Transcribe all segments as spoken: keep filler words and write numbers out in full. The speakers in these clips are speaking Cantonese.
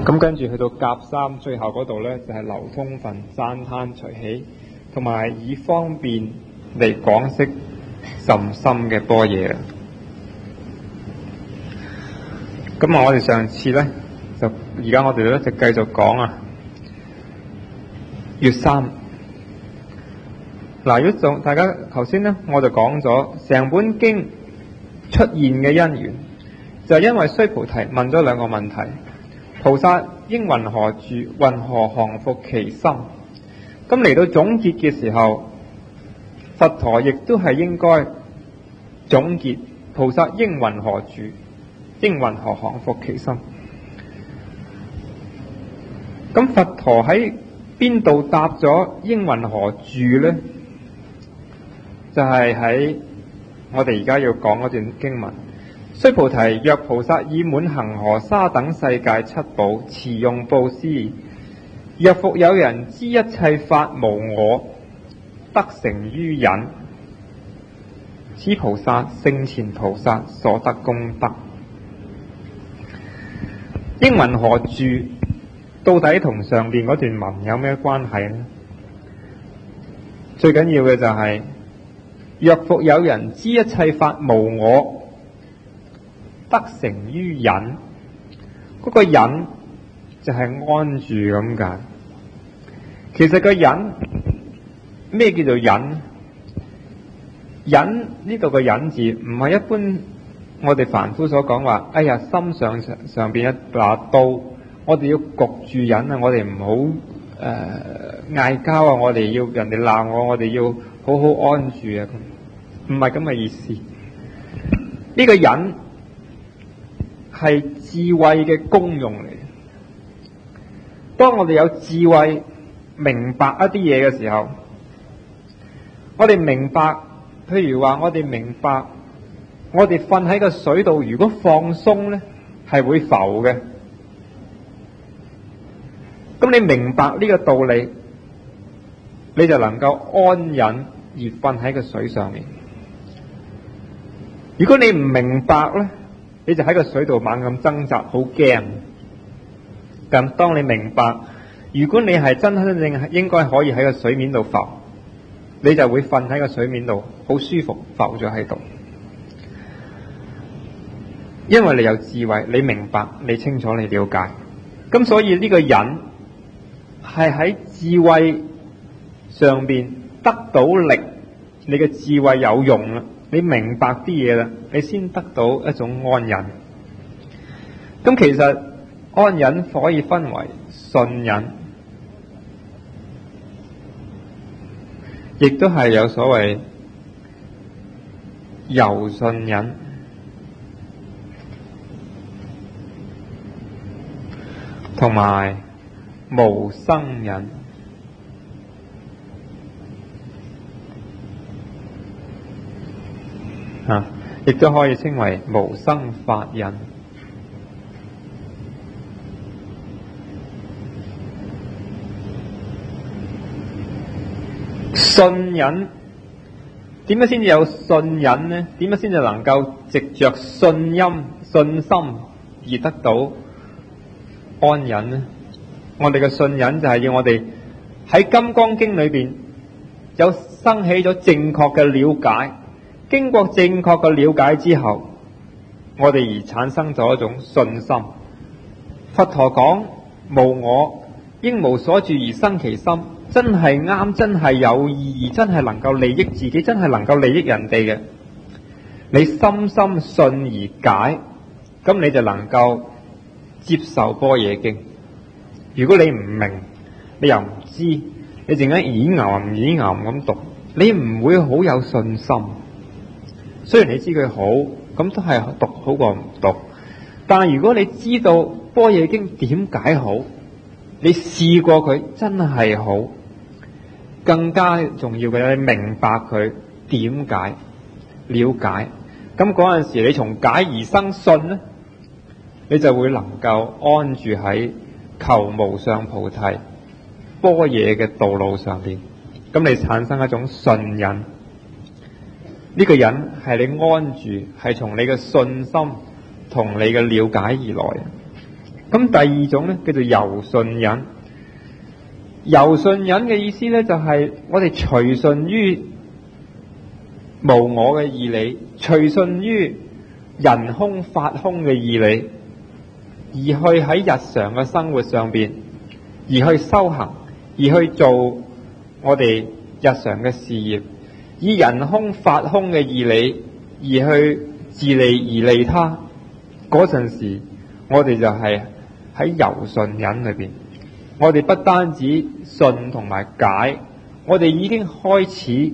咁跟住去到甲三最後嗰度呢，就係、是、流通分讚歎隨喜，同埋以方便嚟廣釋甚深嘅般若啦。咁啊，我哋上次呢，就而家我哋咧就繼續講啊，乙三。嗱，如果仲大家頭先呢，我就講咗成本經出現嘅因緣，就係、是、因為須菩提問咗兩個問題。菩薩應云何住？云何降伏其心？咁嚟到總結嘅時候，佛陀亦都係應該總結菩薩應云何住？應云何降伏其心？咁佛陀喺邊度答咗應云何住呢？就係、是、喺我哋而家要講嗰段經文。須菩提，若菩薩以滿恒河沙等世界七寶持用布施，若復有人知一切法無我，得成於忍，此菩薩勝前菩薩所得功德。應云何住到底同上邊嗰段文有咩關係呢？最緊要嘅就係、是、若復有人知一切法無我，得成於忍，嗰、那個忍就係安住咁解。其實個忍咩叫做忍？忍呢度個忍字唔係一般我哋凡夫所講話，哎呀，心上上邊一把刀，我哋要焗住忍啊！我哋唔好誒嗌交啊！我哋要人哋鬧我，我哋要好好安住啊！唔係咁嘅意思。呢、這個忍係智慧嘅功用嚟。當我哋有智慧明白一啲嘢嘅時候，我哋明白，譬如話我哋明白，我哋瞓喺個水度，如果放鬆呢，係會浮嘅。咁你明白呢個道理，你就能夠安忍而瞓喺個水上面。如果你唔明白呢，你就喺個水度猛咁掙扎，好驚。咁當你明白，如果你係真真正正應該可以喺個水面度浮，你就會瞓喺個水面度，好舒服，浮咗喺度。因為你有智慧，你明白，你清楚，你了解。咁所以呢個忍係喺智慧上邊得到力，你嘅智慧有用啦。你明白啲嘢啦，你先得到一種安忍。咁其實安忍可以分為信忍，亦都係有所謂柔信忍，同埋無生忍。啊，亦都可以稱為無生法忍。信忍點樣先至有信忍呢？點樣先至能夠藉着信音、信心而得到安忍呢？我哋嘅信忍就係要我哋喺《金剛經》裏邊有生起咗正確嘅了解。經過正確嘅了解之後，我哋而產生咗一種信心。佛陀講無我，應無所住而生其心，真係啱，真係有意義，真係能夠利益自己，真係能夠利益人哋嘅。你深深信而解，咁你就能夠接受般若經。如果你唔明，你又唔知，你淨係耳牛唔耳牛咁讀，你唔會好有信心。雖然你知佢好，咁都係讀好過唔讀。但係如果你知道般若經點解好，你試過佢真係好，更加重要嘅，你明白佢點解，了解。咁嗰陣時，你從解而生信呢，你就會能夠安住喺求無上菩提般若嘅道路上邊。咁你產生一種信忍。呢個忍係你安住，係從你嘅信心同你嘅了解而來。 咁第二種咧叫做柔順忍。柔順忍嘅意思咧就係、是、我哋隨順於無我嘅義理，隨順於人空法空嘅義理，而去喺日常嘅生活上邊，而去修行，而去做我哋日常嘅事業，以人空法空嘅義理而去自利而利他。嗰陣時，我哋就係喺柔順忍裏邊。我哋不單止信同埋解，我哋已經開始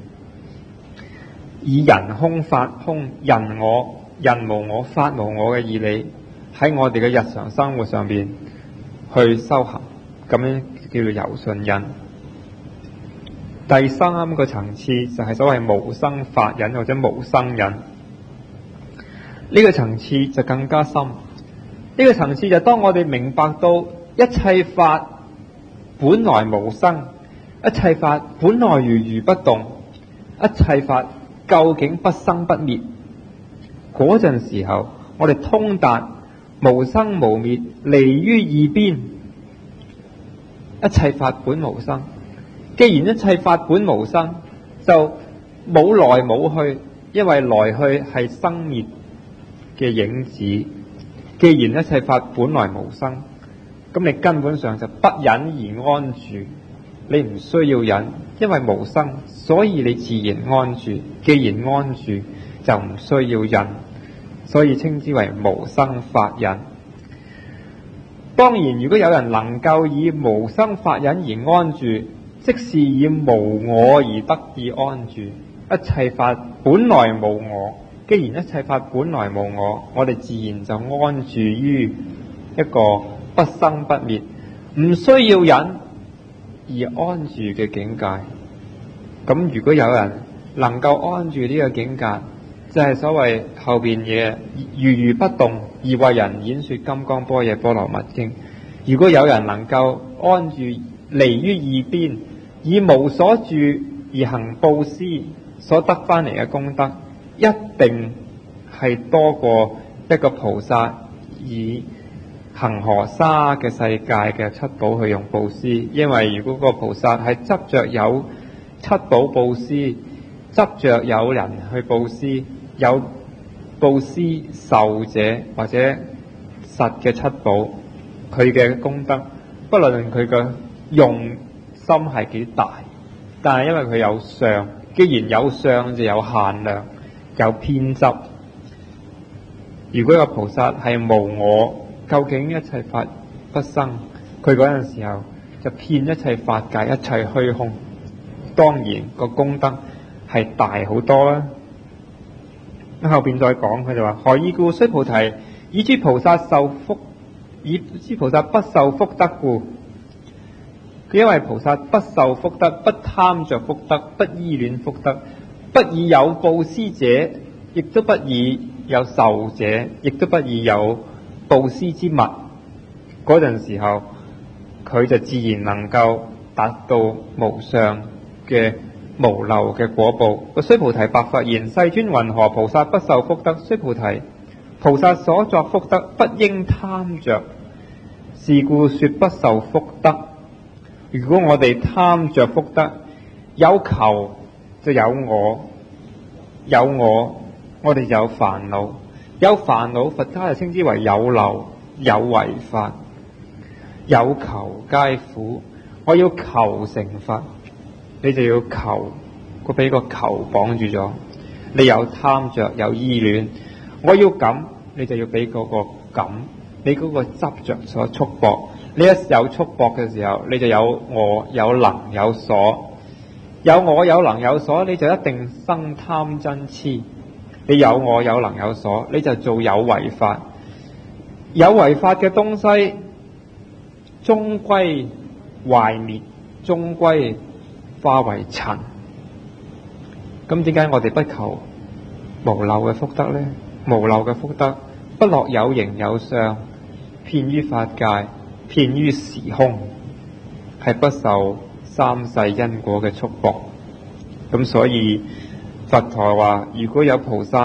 以人空法空、人我、人無我、法無我嘅義理喺我哋嘅日常生活上邊去修行，咁樣叫做柔順忍。第三個層次就係所謂無生法忍或者無生忍。呢個層次就更加深。呢個層次就當我哋明白到一切法本來無生，一切法本來如如不動，一切法究竟不生不滅，嗰陣時候我哋通達無生無滅，離於二邊。一切法本無生，既然一切法本無生，就冇來冇去，因為來去係生滅嘅影子。既然一切法本來無生，咁你根本上就不忍而安住，你唔需要忍，因為無生，所以你自然安住。既然安住，就唔需要忍，所以稱之為無生法忍。當然，如果有人能夠以無生法忍而安住，即是以無我而得以安住。一切法本來無我，既然一切法本來無我，我哋自然就安住於一個不生不滅，唔需要忍而安住嘅境界。咁如果有人能夠安住呢個境界，就係、是、所謂後邊嘅如如不動而為人演說金剛般若波羅蜜經。如果有人能夠安住離於二邊，以無所住而行布施，所得翻嚟嘅功德一定係多過一個菩薩以恒河沙嘅世界嘅七寶去用布施。因為如果個菩薩係執着有七寶布施，執着有人去布施，有布施受者或者實嘅七寶，佢嘅功德不論佢嘅用心係幾大，但係因為佢有相，既然有相就有限量，有偏執。如果個菩薩係無我，究竟一切法不生，佢嗰陣時候就遍一切法界，一切虛空，當然個功德係大好多啦。咁後邊再講，佢就話：何以故？須菩提，以諸菩薩受福，以諸菩薩不受福德故。佢因為菩薩不受福德，不貪着福德，不依戀福德，不以有布施者，亦都不以有受者，亦都不以有布施之物。嗰陣時候，佢就自然能夠達到無上嘅無漏嘅果報。個須菩提白佛言：世尊，云何菩薩不受福德？須菩提，菩薩所作福德不應貪着，是故說不受福德。如果我哋貪着福德，有求就有我，有我我哋就有煩惱，有煩惱佛家就稱之為有漏，有違法，有求皆苦。我要求成佛，你就要求，佢俾個求綁住咗。你有貪着，有依戀，我要咁，你就要俾嗰個咁，你嗰個執着所束縛。你一有束縛嘅時候，你就有我有能有所，有我有能有所，你就一定生貪嗔痴。你有我有能有所，你就做有為法，有為法嘅東西終歸壞滅，終歸化為塵。咁點解我哋不求無漏嘅福德呢？無漏嘅福德不落有形有相，遍於法界，遍於時空，係不受三世因果嘅束縛。咁所以佛陀話：如果有菩薩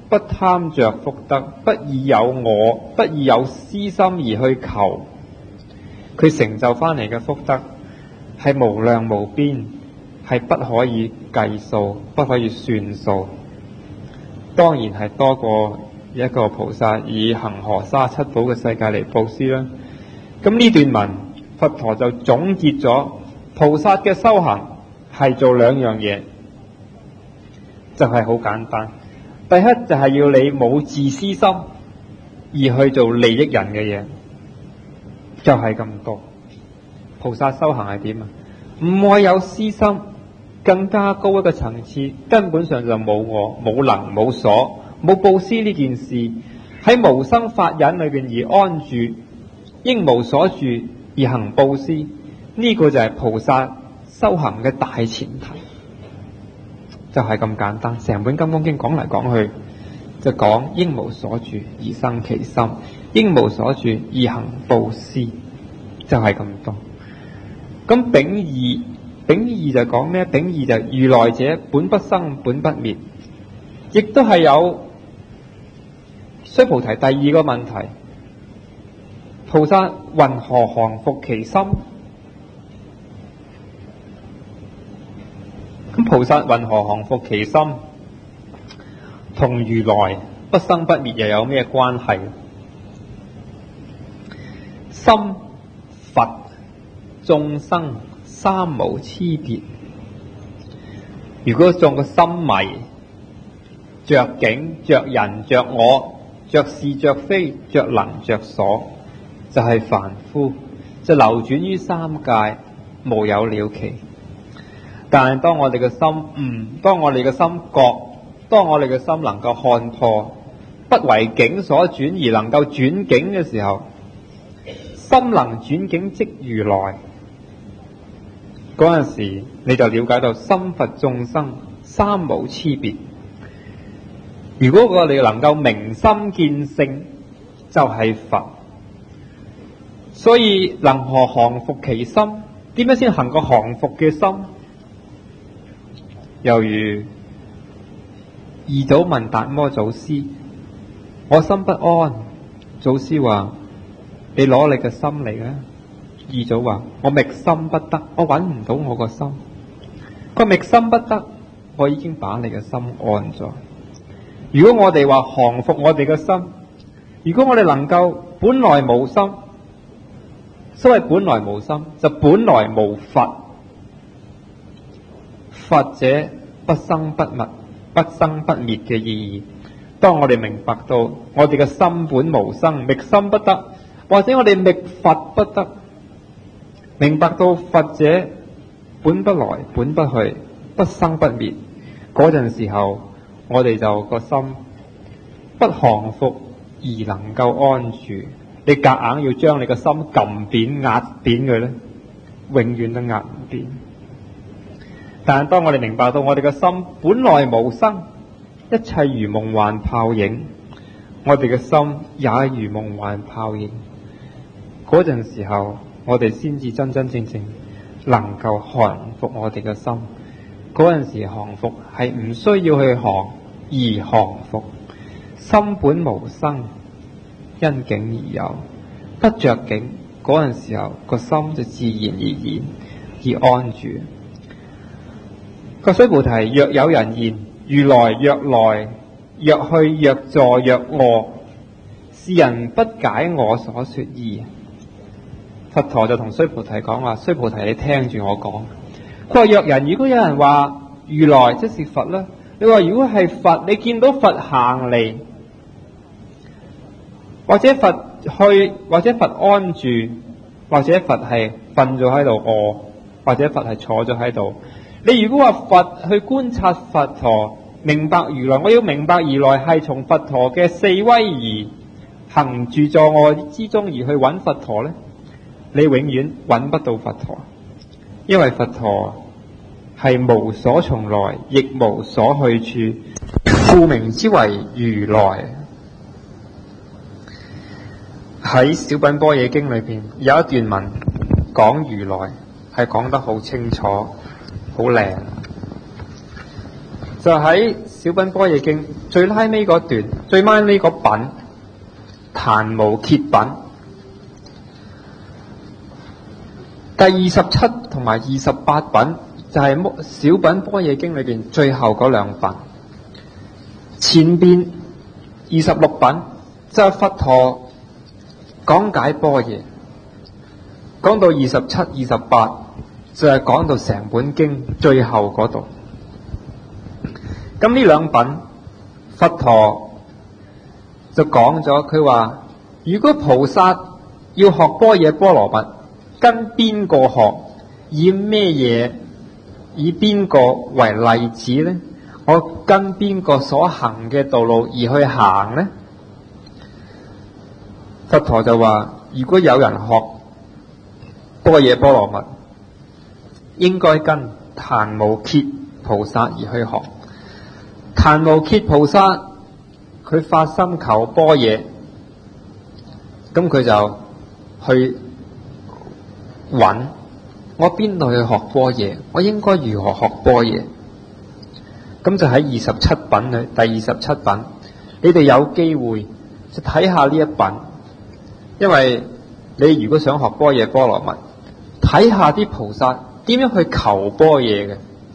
不貪着福德，不以有我，不以有私心而去求，佢成就翻嚟嘅福德係無量無邊，係不可以計數，不可以算數。當然係多過一個菩薩以恒河沙七寶嘅世界嚟布施啦。咁呢段文佛陀就總結咗菩薩嘅修行係做兩樣嘢，就係好簡單。第一就係要你冇自私心而去做利益人嘅嘢，就係咁多。菩薩修行係點啊？唔會有私心，更加高一個層次，根本上就冇我、冇能、冇所、冇布施呢件事，喺無生法忍裏邊而安住，應無所住而行布施，呢、這個就係菩薩修行嘅大前提，就係、是、咁簡單。成本金剛經講嚟講去就講應無所住而生其心，應無所住而行布施，就係、是、咁多。咁丙二，丙二就講咩？丙二就如來者本不生本不滅，亦都係有須菩提第二個問題，菩薩云何降伏其心？咁菩薩云何降伏其心？同如來不生不滅又有咩關係？心、佛、眾生三無差別。如果仲個心迷，着境、着人、着我、着是、着非、着能、着所，就係、是、凡夫，就流轉於三界，無有了期。但係當我哋嘅心悟、嗯，當我哋嘅心覺，當我哋嘅心能夠看破，不為境所轉而能夠轉境嘅時候，心能轉境即如來。嗰陣時你就了解到心佛眾生三無差別。如果我哋能夠明心見性，就係、是、佛。所以能何降伏其心？點樣先行個降伏嘅心？猶如二祖問達摩祖師：我心不安。祖師話：你攞你嘅心嚟啦。二祖話：我覓心不得，我揾唔到我個心。佢覓心不得，我已經把你嘅心安咗。如果我哋話降伏我哋嘅心，如果我哋能夠本來無心，所謂本來無心，就本來無佛。佛者不生不滅，不生不滅嘅意義。當我哋明白到我哋嘅心本無生，覓心不得，或者我哋覓佛不得，明白到佛者本不來本不去，不生不滅，嗰陣時候我哋就個心不降伏而能夠安住。你夾硬要將你個心撳扁壓扁佢咧，永遠都壓唔扁。但係當我哋明白到我哋嘅心本來無生，一切如夢幻泡影，我哋嘅心也如夢幻泡影，嗰陣時候我哋先至真真正正能夠降伏我哋嘅心。嗰陣時降伏係唔需要去降而降伏，心本無生，因境而有，不着境，嗰陣時候個心就自然而然而安住。個須菩提，若有人言如來若來若去若坐若臥，是人不解我所說義。佛陀就同須菩提講話：須菩提，你聽住我講。佢話若人，如果有人話如來即是佛啦，你話如果係佛，你見到佛行嚟，或者佛去，或者佛安住，或者佛係瞓咗喺度餓，或者佛係坐咗喺度。你如果話佛去觀察佛陀，明白如來，我要明白如來係從佛陀嘅四威儀行住坐臥之中而去揾佛陀呢，你永遠揾不到佛陀，因為佛陀係無所從來，亦無所去處，故名之為如來。喺小品般若經裏邊有一段文講如來，係講得好清楚好靚，就喺小品般若經最拉尾嗰段，最拉尾嗰品檀無歇品，第二十七同埋二十八品就係小品般若經裏邊最後嗰兩品。前邊二十六品就係佛陀講解般若，講到二十七、二十八就係講到成本經最後嗰度。咁呢兩品佛陀就講咗，佢話如果菩薩要學般若波羅蜜，跟邊個學，以咩嘢，以邊個為例子呢？我跟邊個所行嘅道路而去行呢？佛陀就話，如果有人學般若波羅蜜，應該跟檀無歇菩薩而去學。檀無歇菩薩佢發心求般若，咁佢就去揾我邊度去學般若，我應該如何學般若？咁就喺二十七品裏，第二十七品，你哋有機會就睇下呢一品，因為你如果想學般若波羅蜜，睇下啲菩薩點樣去求般若嘅。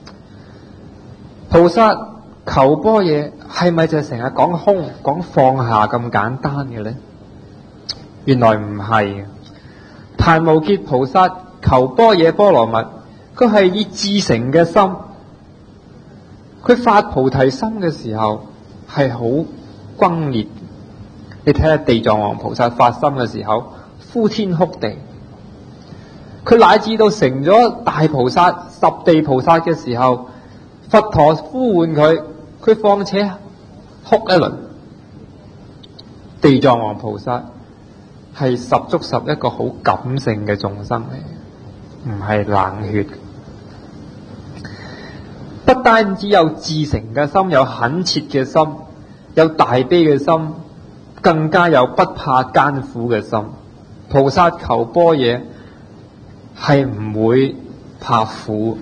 菩薩求般若係咪就係成日講空講放下咁簡單嘅呢？原來唔係。檀無歇菩薩求般若波羅蜜，佢係以至誠嘅心，佢發菩提心嘅時候係好轟烈。你睇下地藏王菩薩發心嘅時候，呼天哭地。佢乃至到成咗大菩薩、十地菩薩嘅時候，佛陀呼喚佢，佢況且哭一輪。地藏王菩薩係十足十一個好感性嘅眾生嚟，唔係冷血。不單止有至誠嘅心，有懇切嘅心，有大悲嘅心，更加有不怕艱苦嘅心。菩薩求般若係唔會怕苦。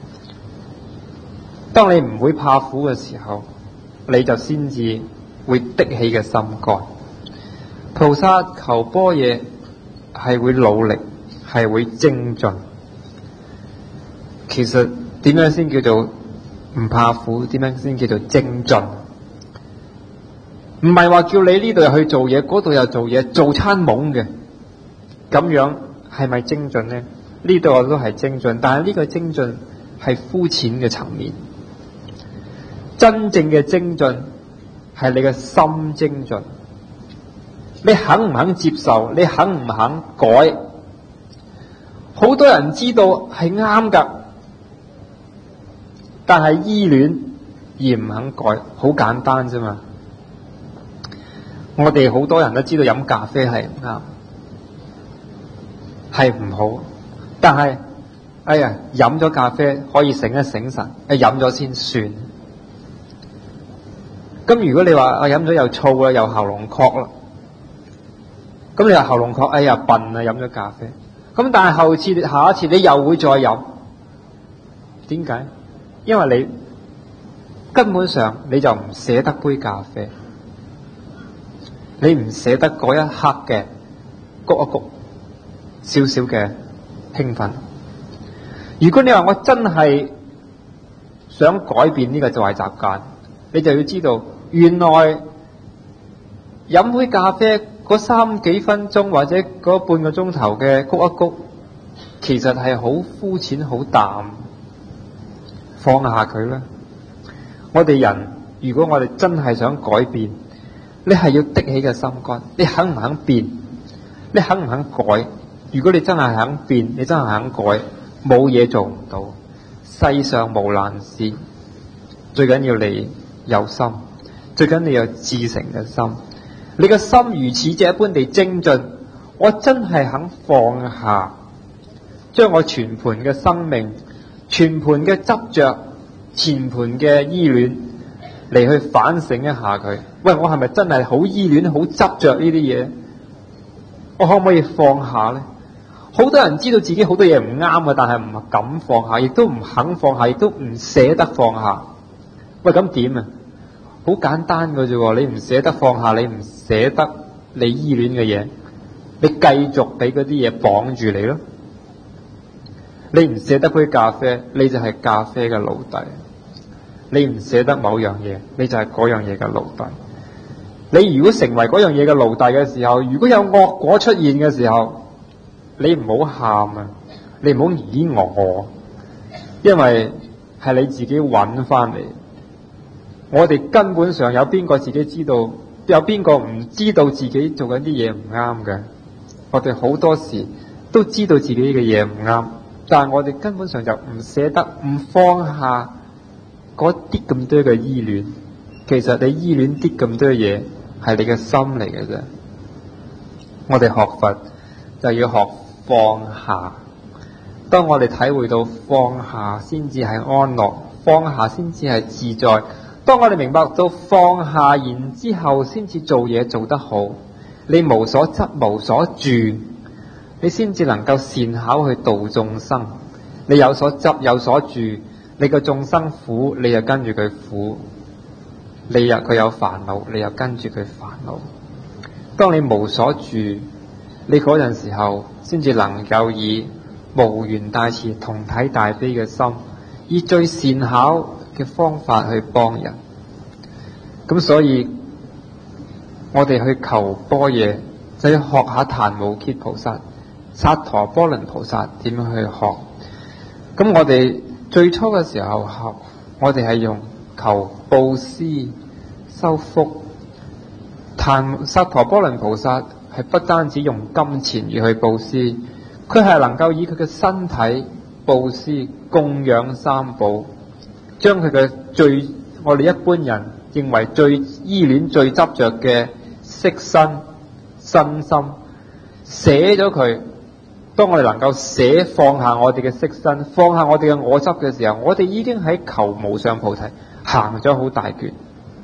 當你唔會怕苦嘅時候，你就先至會的起嘅心肝。菩薩求般若係會努力，係會精進。其實點樣先叫做唔怕苦？點樣先叫做精進？唔係話叫你呢度又去做嘢，嗰度又做嘢，做餐懵嘅，咁樣係咪精進呢？呢度我都係精進，但係呢個精進係膚淺嘅層面。真正嘅精進係你嘅心精進。你肯唔肯接受？你肯唔肯改？好多人知道係啱噶，但係依戀而唔肯改，好簡單啫嘛。我哋好多人都知道飲咖啡係唔啱，係唔好，但係哎呀，飲咗咖啡可以醒一醒神，誒，飲咗先算。咁如果你話我飲咗又燥啦，又喉嚨渴啦，咁你話喉嚨渴，哎呀笨啊，飲咗咖啡。咁但係後次下一次你又會再飲，點解？因為你根本上你就唔捨得杯咖啡，你唔捨得嗰一刻嘅谷一谷少少嘅興奮。如果你話我真係想改變呢個壞習慣，你就要知道，原來飲杯咖啡嗰三幾分鐘或者嗰半個鐘頭嘅谷一谷，其實係好膚淺、好淡。放下佢啦！我哋人，如果我哋真係想改變，你係要的起個心肝，你肯唔肯變？你肯唔肯改？如果你真係肯變，你真係肯改，冇嘢做唔到。世上無難事，最緊要你有心，最緊要你有至誠嘅心。你個心如此者一般地精進，我真係肯放下，將我全盤嘅生命、全盤嘅執着、全盤嘅依戀嚟去反省一下佢。喂，我係咪真係好依戀、好執着呢啲嘢？我可唔可以放下呢？好多人知道自己好多嘢唔啱嘅，但係唔敢放下，亦都唔肯放下，亦都唔捨得放下。喂，咁點啊？ 好簡單嘅啫喎，你唔捨得放下，你唔捨得你依戀嘅嘢，你繼續俾嗰啲嘢綁住你咯。你唔捨得杯咖啡，你就係咖啡嘅奴隸。你唔捨得某樣嘢，你就係嗰樣嘢嘅奴隸。你如果成為嗰樣嘢嘅奴隸嘅時候，如果有惡果出現嘅時候，你唔好喊啊，你唔好咦我，因為係你自己揾翻嚟。我哋根本上有邊個自己知道，有邊個唔知道自己做緊啲嘢唔啱嘅？我哋好多時都知道自己嘅嘢唔啱，但係我哋根本上就唔捨得，唔放下嗰啲咁多嘅依戀。其實你依戀啲咁多嘢，係你嘅心嚟嘅啫。我哋學佛就要學放下。當我哋體會到放下先至係安樂，放下先至係自在。當我哋明白到放下，然之後先至做嘢做得好，你無所執無所住，你先至能夠善巧去度眾生。你有所執有所住，你個眾生苦，你就跟住佢苦；你又佢有煩惱，你又跟住佢煩惱。當你無所住，你嗰陣時候先至能夠以無緣大慈、同體大悲嘅心，以最善巧嘅方法去幫人。咁所以我哋去求般若，就要學下檀無揭菩薩、薩陀波倫菩薩點樣去學。咁我哋最初嘅時候學，我哋係用求布施、修福。檀薩陀波倫菩薩係不單止用金錢而去布施，佢係能夠以佢嘅身體布施，供養三寶，將佢嘅最我哋一般人認為最依戀、最執着嘅色身、身心捨咗佢。當我哋能夠捨放下我哋嘅色身，放下我哋嘅我執嘅時候，我哋已經喺求無上菩提行咗好大段。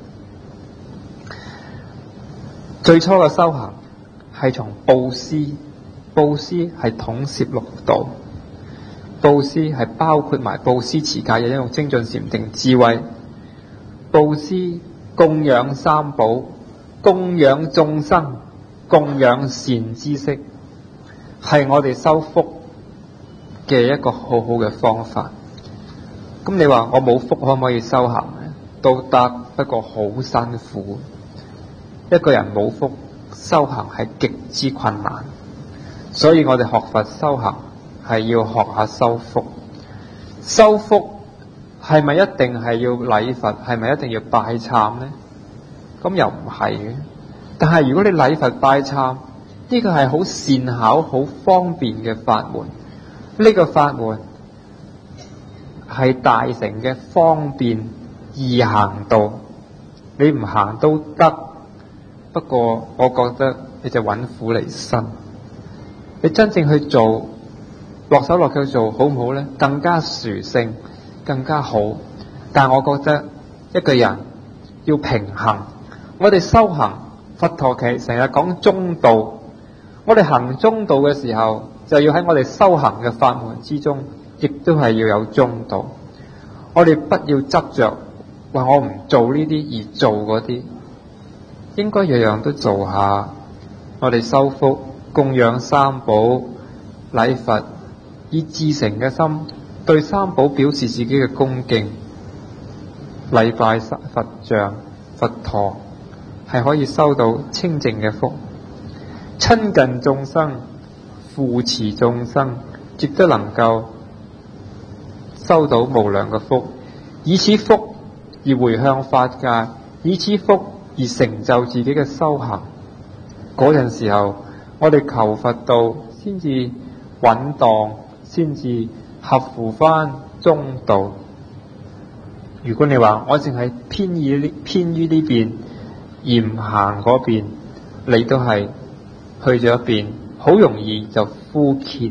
最初嘅修行係從布施，布施係統攝六道，布施係包括埋布施持戒、忍辱精進禪定智慧。布施供養三寶，供養眾生，供養善知識，係我哋修福嘅一個好好嘅方法。咁你話我冇福可唔可以修行呢？都得，不過好辛苦。一個人冇福，修行係極之困難。所以我哋學佛修行係要學下修福。修福係咪一定係要禮佛？係咪一定要拜懺呢？咁又唔係嘅。但係如果你禮佛拜懺，呢個係好善巧、好方便嘅法門。呢個法門係大乘嘅方便易行道，你唔行都得。不過我覺得你就揾苦嚟辛。你真正去做，落手落腳做好唔好呢？更加殊勝，更加好。但我覺得一個人要平衡。我哋修行，佛陀其成日講中道。我哋行中道嘅時候，就要喺我哋修行嘅法門之中，亦都係要有中道。我哋不要執着話我唔做呢啲而做嗰啲，應該樣樣都做下。我哋修福、供養三寶、禮佛，以至誠嘅心對三寶表示自己嘅恭敬，禮拜佛像、佛陀，係可以收到清淨嘅福。親近眾生、扶持眾生，亦都能夠收到無量嘅福。以此福而回向法界，以此福而成就自己嘅修行。嗰陣時候，我哋求佛道先至穩當，先至合乎翻中道。如果你話我淨係偏於呢偏於呢邊而唔行嗰邊，你都係去咗一邊，好容易就枯竭。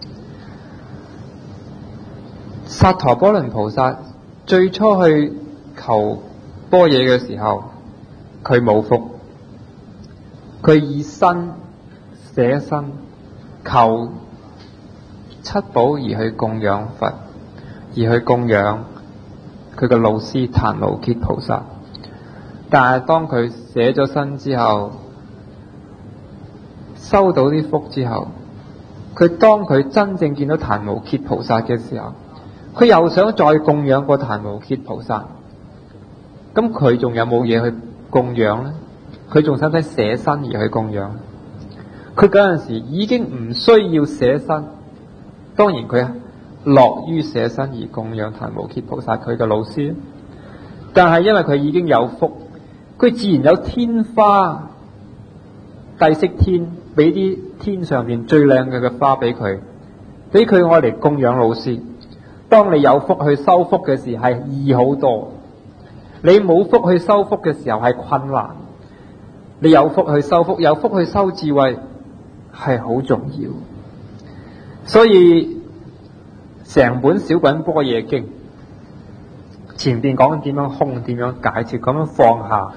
薩陀波倫菩薩最初去求般若嘅時候，佢冇福，佢以身捨身求七寶而去供養佛，而去供養佢嘅老師檀無揭菩薩。 但係當佢捨咗身之後，收到啲福之後，佢當佢真正見到檀無羯菩薩嘅時候，佢又想再供養個檀無羯菩薩。咁佢仲有冇嘢去供養呢？佢仲使唔使捨身而去供養？佢嗰陣時已經唔需要捨身，當然佢樂於捨身而供養檀無羯菩薩佢嘅老師。但係因為佢已經有福，佢自然有天花帝釋天，俾啲天上面最靚嘅嘅花俾佢，俾佢愛嚟供養老師。當你有福去收福嘅時候係易好多，你冇福去收福嘅時候係困難。你有福去收福，有福去收智慧係好重要。所以成本小品般若經前邊講緊點樣空，點樣解脫，咁樣放下，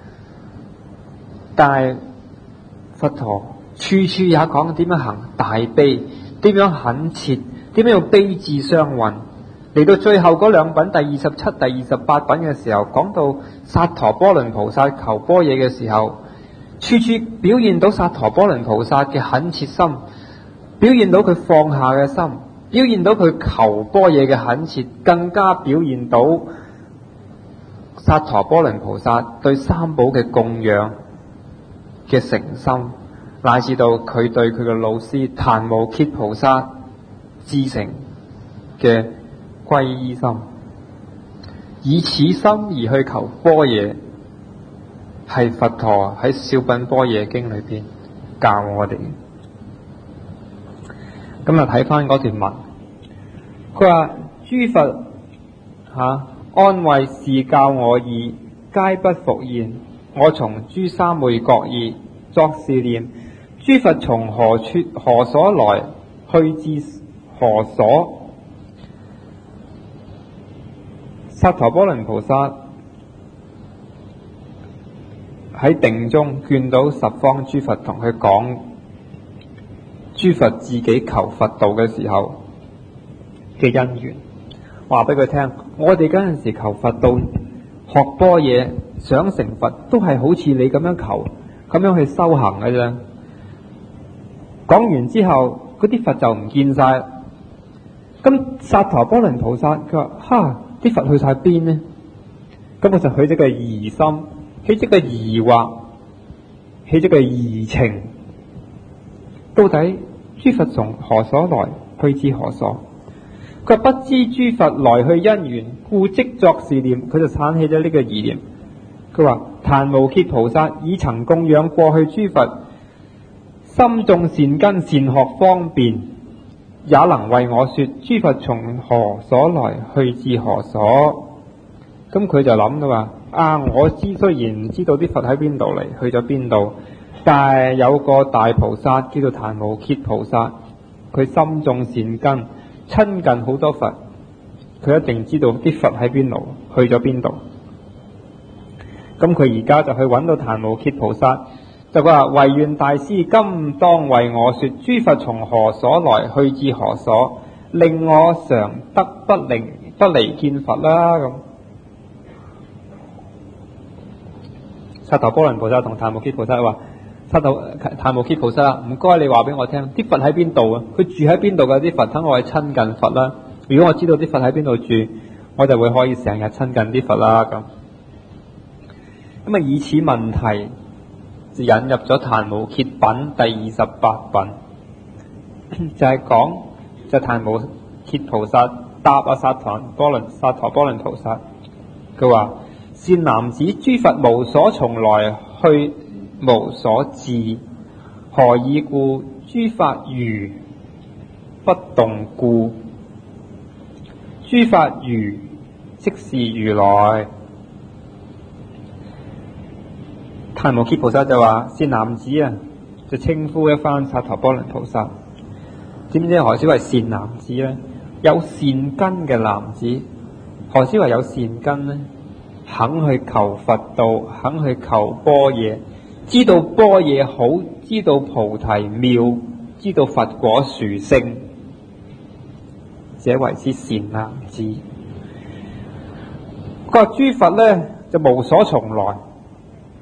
但係佛陀處處也講點樣行大悲，點樣懇切，點樣用悲智相運。嚟到最後嗰兩品第二十七、第二十八品嘅時候，講到薩陀波倫菩薩求般若嘅時候，處處表現到薩陀波倫菩薩嘅懇切心，表現到佢放下嘅心，表現到佢求般若嘅懇切，更加表現到薩陀波倫菩薩對三寶嘅供養嘅誠心，乃至到佢對佢嘅老師檀無羯菩薩至誠嘅皈依心，以此心而去求般若，係佛陀喺小品般若經裏邊教我哋。咁啊睇翻嗰段文，佢話諸佛吓、啊、安慰是教我意，皆不復現。我從諸三昧覺意作是念：諸佛從何處何所來，去至何所？薩陀波倫菩薩喺定中見到十方諸佛同佢講諸佛自己求佛道嘅時候嘅因緣，話俾佢聽，我哋嗰陣時求佛道學般若想成佛，都係好似你咁樣求，咁樣去修行嘅啫。講完之後，嗰啲佛就唔見晒。咁薩陀波倫菩薩佢話：哈！啲佛去晒邊呢？咁我就起咗個疑心，起咗個疑惑，起咗個疑情。到底諸佛從何所來，去至何所？佢不知諸佛來去因緣，故即作是念。佢就產起咗呢個疑念。佢話：檀無羯菩薩已曾供養過去諸佛，心種善根，善學方便，也能為我說諸佛從何所來，去至何所。咁佢就諗到話：啊，我知雖然唔知道啲佛喺邊度嚟，去咗邊度，但係有個大菩薩叫做檀無羯菩薩，佢心種善根，親近好多佛，佢一定知道啲佛喺邊度，去咗邊度。咁佢而家就去揾到檀無羯菩薩，就話：唯願大師今當為我說諸佛從何所來，去至何所，令我常得不離不離見佛啦。咁薩陀波倫菩薩同檀無羯菩薩話：薩陀檀無羯菩薩啊，唔該你話俾我聽，啲佛喺邊度啊？佢住喺邊度嘅啲佛，等我去親近佛啦。如果我知道啲佛喺邊度住，我就會可以成日親近啲佛啦。咁咁啊，以此問題就引入咗檀無羯品第二十八品，就係、是、講就檀無羯菩薩答阿薩陀波倫薩陀波倫菩薩，佢話：善男子，諸佛無所從來，去無所至，何以故？諸法如不動故。諸法如即是如來。檀無羯菩薩就話：善男子啊，就稱呼一番薩陀波倫菩薩。點知何止為善男子呢？有善根嘅男子。何止為有善根呢？肯去求佛道，肯去求般若，知道般若好，知道菩提妙，知道佛果殊勝，這為之善男子。佢話諸佛呢就無所從來，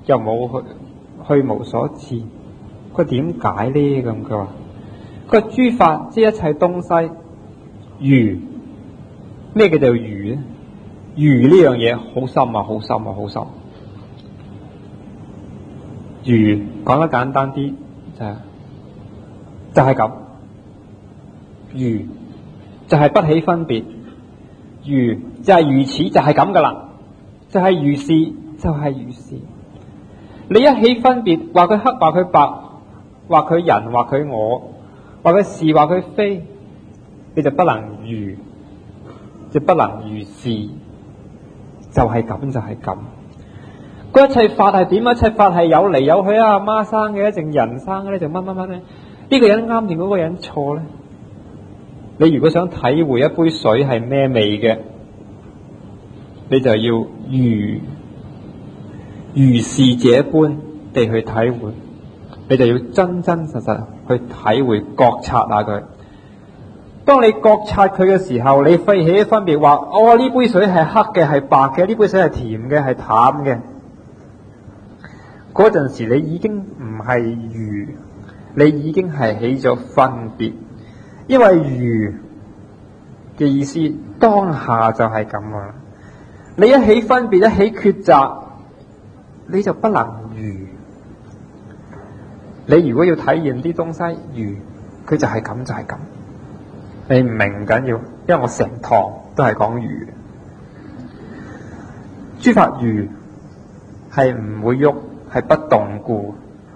又冇去去無所至。佢點解呢？咁佢話佢話諸法即一切東西如。咩叫做如咧？如呢樣嘢好深啊，好深啊，好深。如講得簡單啲就係、是、就係、是、咁，如就係不起分別，如就係如此就係咁噶啦，就係、是、如是就係、是、如是。你一起分別，話佢黑話佢白，話佢人話佢我，話佢是話佢非，你就不能如，就不能如是，就係、是、咁就係、是、咁。嗰一切法係點？一切法係有嚟有去啊！阿媽生嘅，定人生嘅咧，就乜乜乜咧？呢個人啱定嗰個人錯咧？你如果想體會一杯水係咩味嘅，你就要如如是這般地去體會，你就要真真實實去體會覺察下佢。當你覺察佢嘅時候，你廢起分別話：哦，呢杯水係黑嘅，係白嘅；呢杯水係甜嘅，係淡嘅。嗰陣時你已經唔係如，你已經係起咗分別，因為如嘅意思當下就係咁啊！你一起分別，一起抉擇，你就不能如。你如果要體驗啲東西如，佢就係咁就係咁。你唔明唔緊要，因為我成堂都係講如。諸法如係唔會喐，係不動故。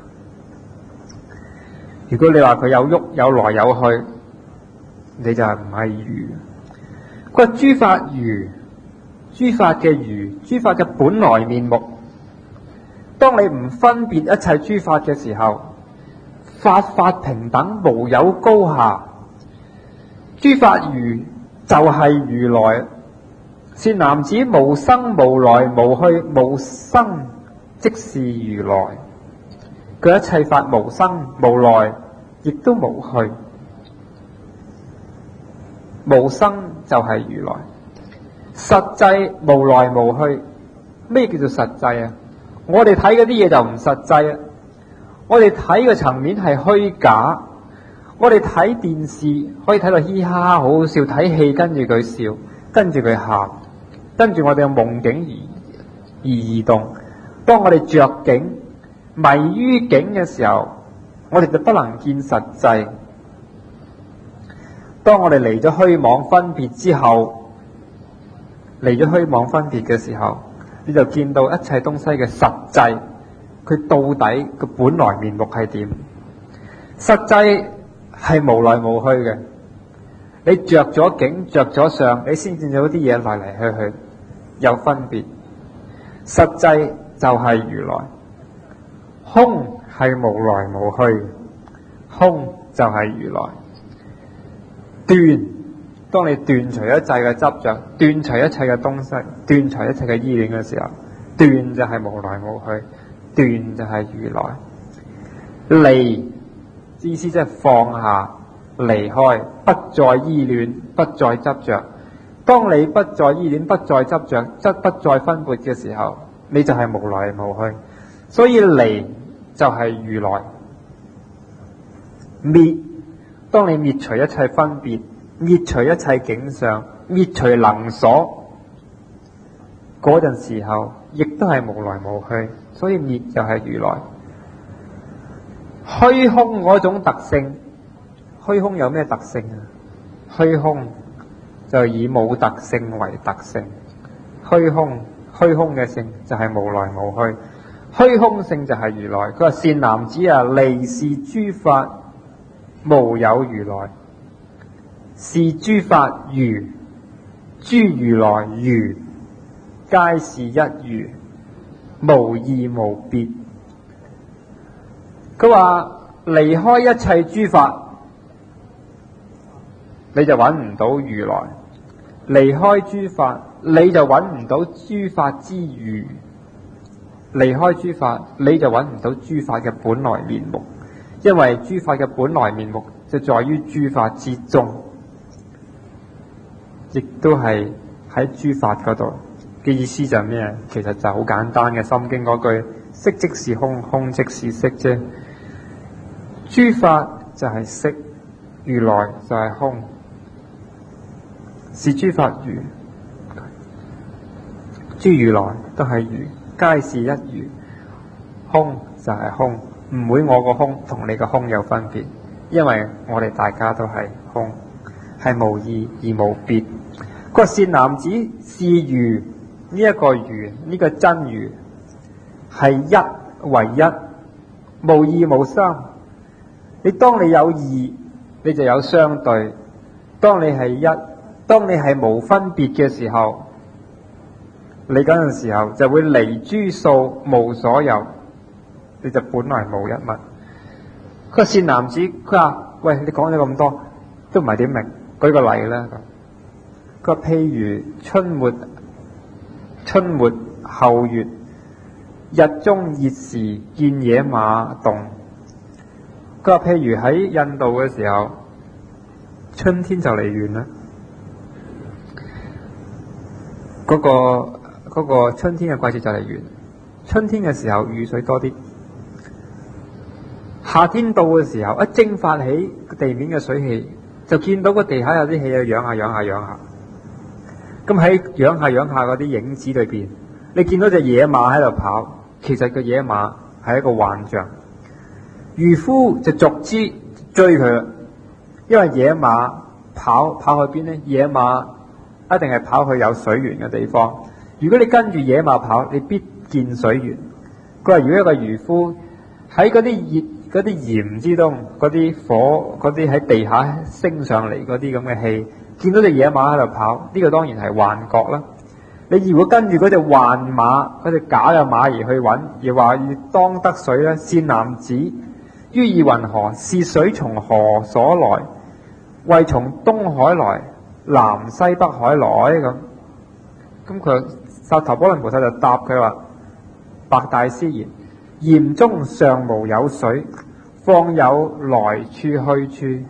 如果你話佢有喐有來有去，你就係唔係如。佢話諸法如，諸法嘅如，諸法嘅本來面目。當你唔分別一切諸法嘅時候，法法平等，無有高下。諸法如就係如來。善男子，無生無來無去，無生即是如來。佢一切法無生無來，亦都無去。無生就係如來，實際無來無去。咩叫做實際啊？我哋睇嗰啲嘢就唔實際啊！我哋睇嘅層面係虛假。我哋睇電視可以睇到嘻哈哈好好笑，睇戲跟住佢笑，跟住佢喊，跟住我哋有夢境而而移動。當我哋着境迷於境嘅時候，我哋就不能見實際。當我哋離咗虛妄分別之後，離咗虛妄分別嘅時候，你就見到一切東西嘅實際，佢到底個本來面目係點？實際係無來無去嘅。你着咗境，着咗相，你先見到啲嘢嚟嚟去去有分別。實際就係如來，空係無來無去，空就係如來。斷，當你斷除一切嘅執着，斷除一切嘅東西，斷除一切嘅依戀嘅時候，斷就係無來無去，斷就係如來。離意思即係放下、離開，不再依戀，不再執着。當你不再依戀，不再執着，則不再分別嘅時候，你就係無來無去。所以離就係如來。滅，當你滅除一切分別，滅除一切景象，滅除能所，嗰陣時候亦都係無來無去。所以滅就係如來。虛空嗰種特性，虛空有咩特性啊？虛空就以冇特性為特性。虛空，虛空嘅性就係無來無去，虛空性就係如來。佢話善男子啊，離是諸法無有如來，是諸法如，諸如來如，皆是一如，無異無別。佢話離開一切諸法，你就揾唔到如來；離開諸法，你就揾唔到諸法之如；離開諸法，你就揾唔到諸法嘅本來面目。因為諸法嘅本來面目就在於諸法之中，亦都係喺諸法嗰度嘅意思就係咩？其實就好簡單嘅，《心經》嗰句色即是空，空即是色啫。諸法就係色，如來就係空，是諸法如，諸如來都係如，皆是一如。空就係空，唔會我個空同你個空有分別，因為我哋大家都係空，係無異而無別。個善男子是如，呢、這、一個如，呢、這個真如係一為一，無二無三。你當你有二，你就有相對；當你係一，當你係無分別嘅時候，你嗰陣時候就會離諸數，無所有，你就本來無一物。個善男子佢話：喂，你講咗咁多，都唔係點明？舉個例啦。佢話譬如春末，春末後月，日中熱時見野馬動。佢話譬如喺印度嘅時候，春天就嚟完啦。嗰、那個、那個春天嘅季節就嚟完。春天嘅時候雨水多啲，夏天到嘅時候一蒸發起地面嘅水汽，就見到個地下有啲氣啊，揚下揚下揚下。咁喺揚下揚下嗰啲影子裏邊，你見到隻野馬喺度跑，其實個野馬係一個幻象。漁夫就逐之追佢啦，因為野馬跑跑去邊呢？野馬一定係跑去有水源嘅地方。如果你跟住野馬跑，你必見水源。佢話：如果一個漁夫喺嗰啲熱嗰啲鹽之中，嗰啲火嗰啲喺地下升上嚟嗰啲咁嘅氣，見到隻野馬喺度跑，呢、這個當然係幻覺啦。你如果跟住嗰隻幻馬嗰隻假嘅馬而去揾，而話要當得水咧，善男子於意云何？是水從何所來？謂從東海來，南西北海來咁。咁佢薩陀波倫菩薩就答佢話：白大師言，鹽中尚無有水，況有來處去處？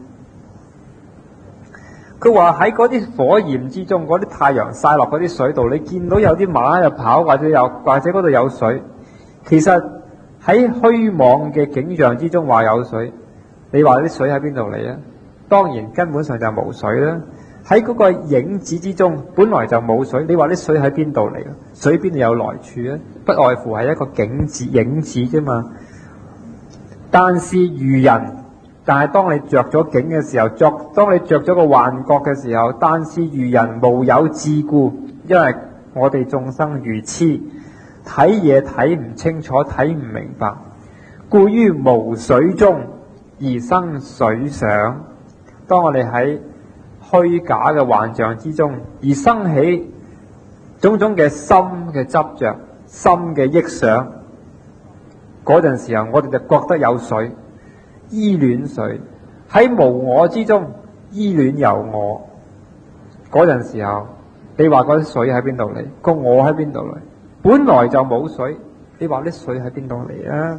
佢話喺嗰啲火焰之中，嗰啲太陽曬落嗰啲水度，你見到有啲馬喺度跑，或者有或者嗰度有水，其實喺虛妄嘅景象之中話有水，你話啲水喺邊度嚟啊？當然根本上就冇水啦。喺嗰個影子之中，本來就冇水，你話啲水喺邊度嚟啊？水邊度有來處啊？不外乎係一個景子影子啫嘛。但是愚人，但係當你着咗境嘅時候，作當你着咗個幻覺嘅時候，但是愚人無有智故，因為我哋眾生愚痴，睇嘢睇唔清楚，睇唔明白，故於無水中而生水想。當我哋喺虛假嘅幻象之中而生起種種嘅心嘅執着、心嘅憶想，嗰陣時候我哋就覺得有水，依戀水，喺無我之中依戀有我。嗰陣時候你話嗰啲水喺邊度嚟？個我喺邊度嚟？本來就冇水，你話啲水喺邊度嚟啊？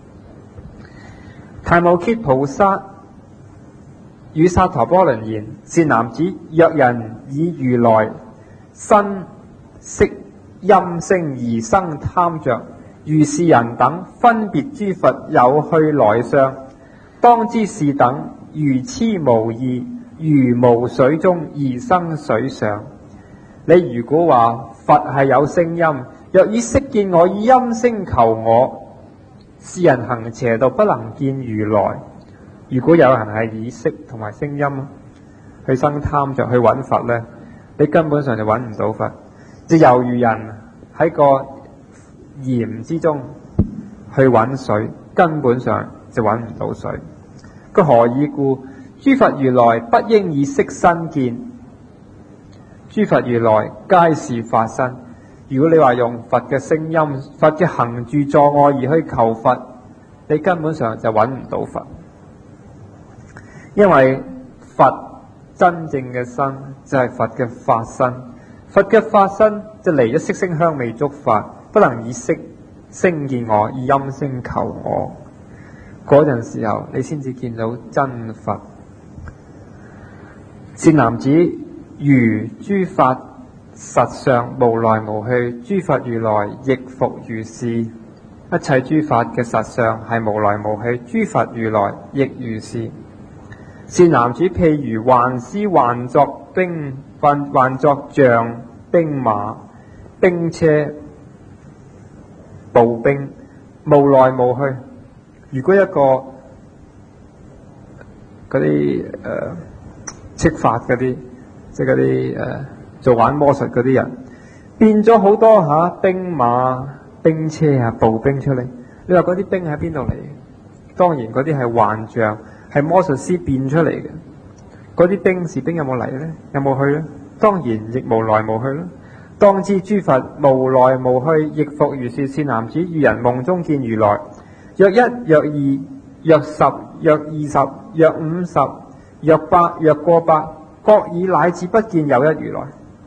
提摩羯菩薩與薩陀波倫言：善男子，若人以如來身色音聲而生貪着，如是人等分別諸佛有去來相，當知是等如痴無義，如無水中而生水想。你如果話佛係有聲音，若以色見我，以音聲求我，是人行邪道，不能見如來。如果有人係以色同埋聲音去生貪着去揾佛呢，你根本上就揾唔到佛。就猶如人喺個鹽之中去揾水，根本上就揾唔到水。個何以故？諸佛如來不應以色身見，諸佛如來皆是法身。如果你話用佛嘅聲音、佛嘅行住坐臥而去求佛，你根本上就揾唔到佛。因為佛真正嘅身就係佛嘅法身，佛嘅法身就離咗色聲香味觸法，不能以色聲見我，以音聲求我。嗰陣時候你先至見到真佛。善男子，如諸法實相無來無去，諸佛如來亦復如是。 一切諸法嘅實相係無來無去，諸佛如來亦如是。善男子，譬如幻師幻作兵，幻幻作象、兵馬、兵車、步兵，無來無去。如果一個嗰啲誒戚法嗰啲，即係嗰啲誒做玩魔術嗰啲人，變咗好多嚇、啊、兵馬、兵車啊、步兵出嚟，你話嗰啲兵喺邊度嚟？當然嗰啲係幻象，係魔術師變出嚟嘅。嗰啲兵士兵有冇嚟呢？有冇去呢？當然亦無來無去啦。當知諸佛無來無去，亦復如是。善男子，遇人夢中見如來，若一、若二、若十、若二十、若五十、若百、若過百，各以乃至不見有一如來。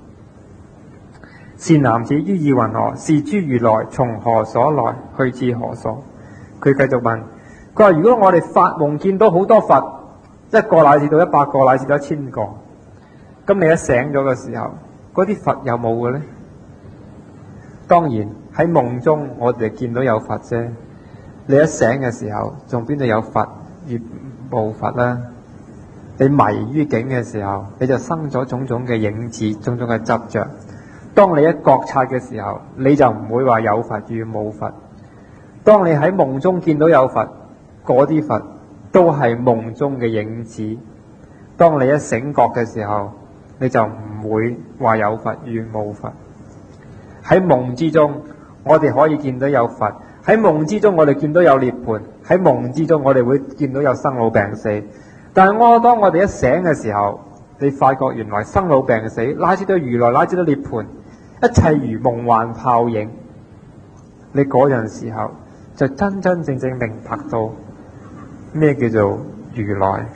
善男子，於意云何？是諸如來從何所來？去至何所？佢繼續問，佢話如果我哋發夢見到好多佛，一個乃至到一百個，乃至到一千個，咁你一醒咗嘅時候，嗰啲佛有冇嘅呢？當然喺夢中我哋見到有佛啫，你一醒嘅時候，仲邊度有佛而冇佛啦？你迷於境嘅時候，你就生咗種種嘅影子，種種嘅執着。當你一覺察嘅時候，你就唔會話有佛與冇佛。當你喺夢中見到有佛，嗰啲佛都係夢中嘅影子。當你一醒覺嘅時候，你就唔會話有佛與冇佛。喺夢之中，我哋可以見到有佛；喺夢之中，我哋見到有涅槃；喺夢之中，我哋會見到有生老病死。但係我當我哋一醒嘅時候，你發覺原來生老病死，乃至到如來，乃至到涅槃，一切如夢幻泡影。你嗰陣時候就真真正正明白到咩叫做如來。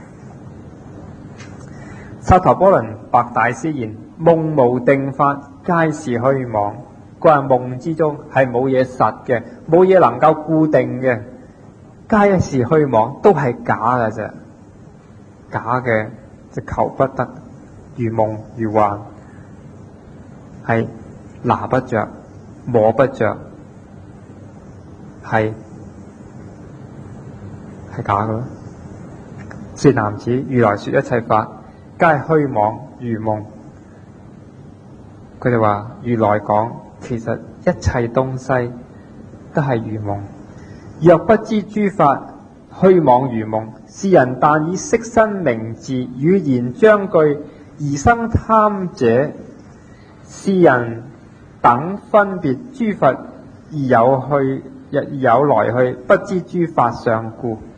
薩陀波倫白大師言：夢無定法，皆是虛妄。佢話夢之中係冇嘢實嘅，冇嘢能夠固定嘅，皆是虛妄，都係假嘅啫。假嘅就求不得，如夢如幻，係拿不着、摸不着，係係假嘅咯。善男子，如來說一切法，皆虛妄如夢。佢哋話如來講，其實一切東西都係如夢。若不知諸法虛妄如夢，是人但以色身名字語言章句而生貪者，是人等分別諸佛而有去，而有來去，不知諸法相故。